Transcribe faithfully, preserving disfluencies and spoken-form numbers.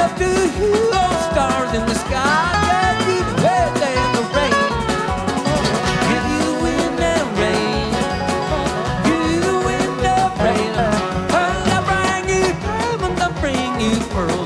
love to you. Oh, stars in the sky, yeah, keep wet in the rain. Give you wind and rain. Give you wind and rain. And I bring you diamonds, I bring you pearls.